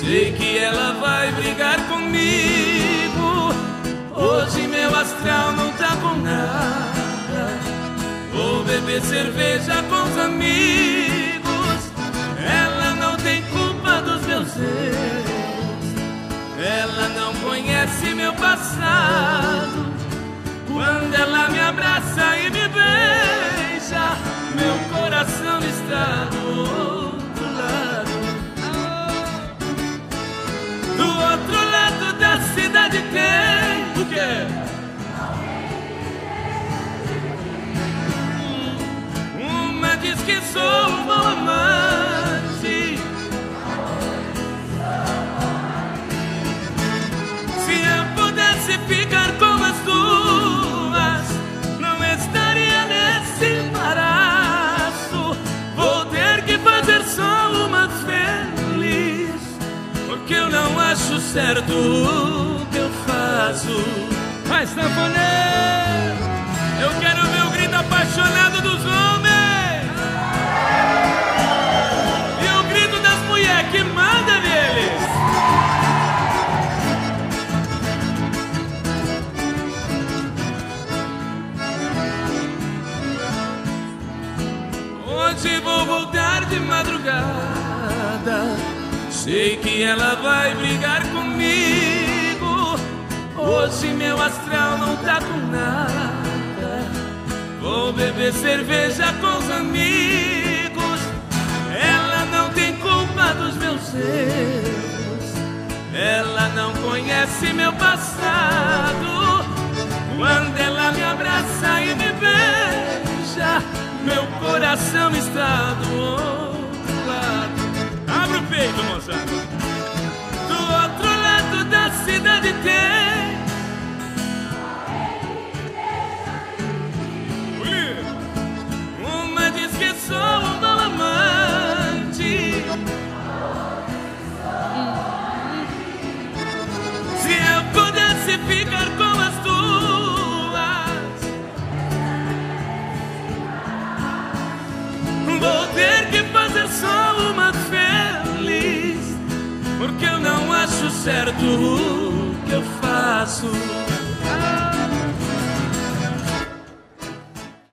sei que ela vai brigar comigo. Hoje meu astral não tá com nada. Vou beber cerveja com os amigos. Ela não tem culpa dos meus erros. Ela não conhece meu passado. Quando ela me abraça e me beija, meu coração está do outro lado. Do outro lado da cidade tem o quê? Uma diz que sou um bom amante. Se eu pudesse ficar com as duas, não estaria nesse embaraço. Vou ter que fazer só uma feliz, porque eu não acho certo o que eu faço. Vai, sanfoneiro, eu quero ver o grito apaixonado dos homens e o grito das mulheres que manda neles. Hoje vou voltar de madrugada. Sei que ela vai brigar comigo. Hoje meu astral não tá com nada. Vou beber cerveja com os amigos. Ela não tem culpa dos meus erros. Ela não conhece meu passado. Quando ela me abraça e me beija, meu coração está do outro lado. Abre o peito, moçada. Do outro lado da cidade tem uma diz que sou um bom amante. Se eu pudesse ficar com as duas, vou ter que fazer só uma feliz, porque eu não acho certo o que eu faço.